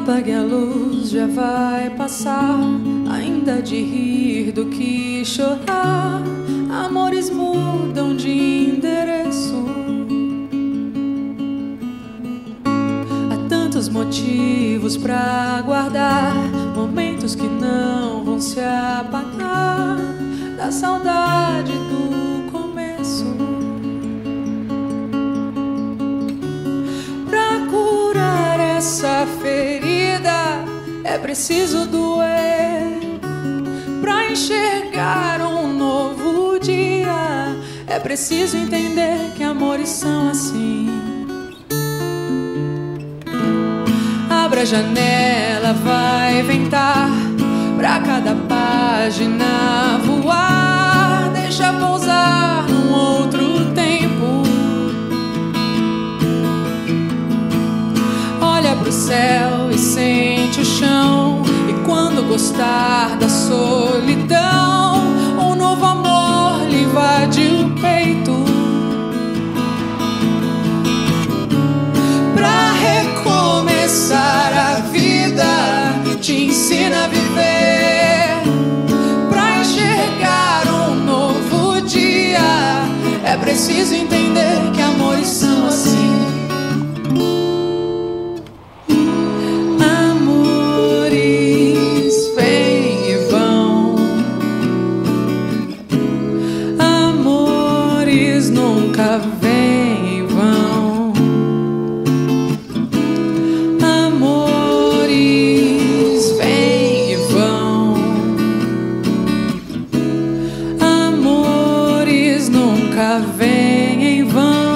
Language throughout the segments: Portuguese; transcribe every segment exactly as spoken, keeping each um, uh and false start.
Apague a luz, já vai passar. Ainda de rir do que chorar. Amores mudam de endereço. Há tantos motivos pra guardar, momentos que não vão se apagar, da saudade do começo. Pra curar essa ferida é preciso doer. Pra enxergar um novo dia é preciso entender que amores são assim. Abra a janela, vai ventar, pra cada página voar. Deixa pousar num outro tempo. Olha pro céu e sente o chão. E quando gostar da solidão, um novo amor lhe invade o peito. Pra recomeçar a vida, te ensina a viver. Pra enxergar um novo dia é preciso entender que amores são assim. Amores vêm e vão, amores nunca vêm e vão. Amores vêm e vão, amores nunca vêm em vão.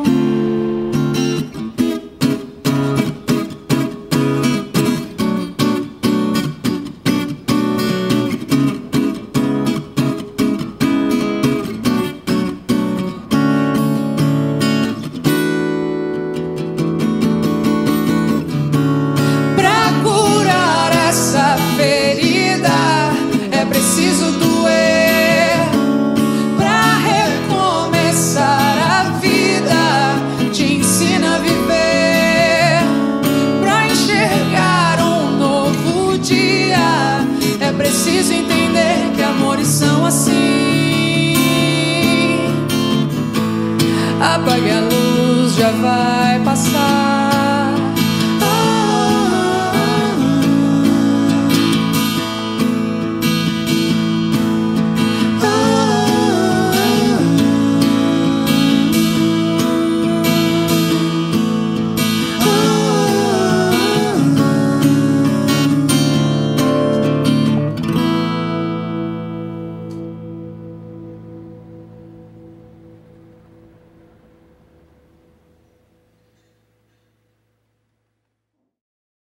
É preciso doer. Pra recomeçar a vida, te ensina a viver. Pra enxergar um novo dia é preciso entender que amores são assim. Apague a luz, já vai passar.